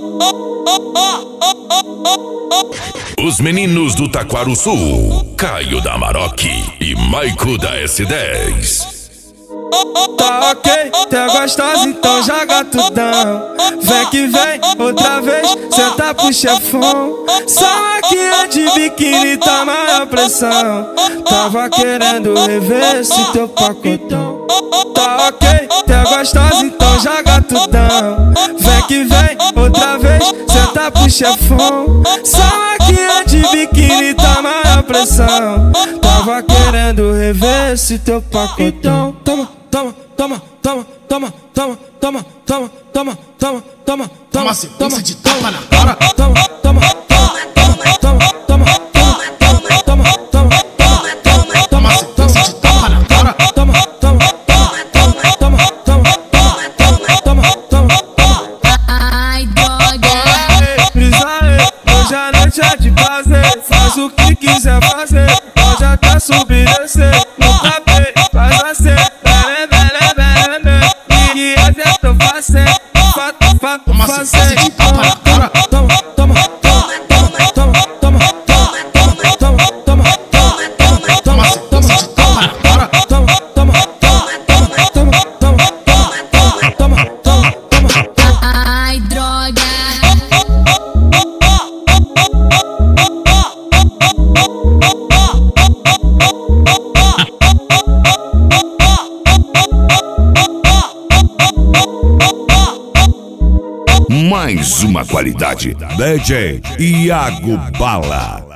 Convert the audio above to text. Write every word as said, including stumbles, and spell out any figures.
Os meninos do Taquaruçu, Caio da Maroc e Maico da S dez. Tá ok, tá gostosa, então joga tudão. Vem que vem, outra vez, senta pro chefão. Só aqui é de biquíni, tá maior pressão. Tava querendo rever esse teu pacotão. Tá ok, tá gostosa, então joga tudão. Vem que vem, outra vez, senta pro chefão. Só aqui é de biquíni, tá maior pressão. Tava querendo rever esse teu pacotão. Toma, toma, toma, toma, toma, toma, toma, toma, toma, toma, toma, toma sequência de tapa na cara. Toma, toma, toma, toma, toma, toma, toma, toma, toma sequência de tapa na cara. Toma, toma, toma, toma, toma, toma, toma, toma. Ai, droga. Brisa aí, hoje a noite é de prazer. Faz o que quiser fazer, pode até subir e descer. No tapete, faz assim. Toma sequência de tapa na cara. Toma, toma, toma, toma, toma, toma, toma, toma, toma, toma sequência de tapa na cara. Toma, toma, toma, toma, toma, toma, toma, toma. Ai, droga. Mais uma qualidade. D J Iago Bala.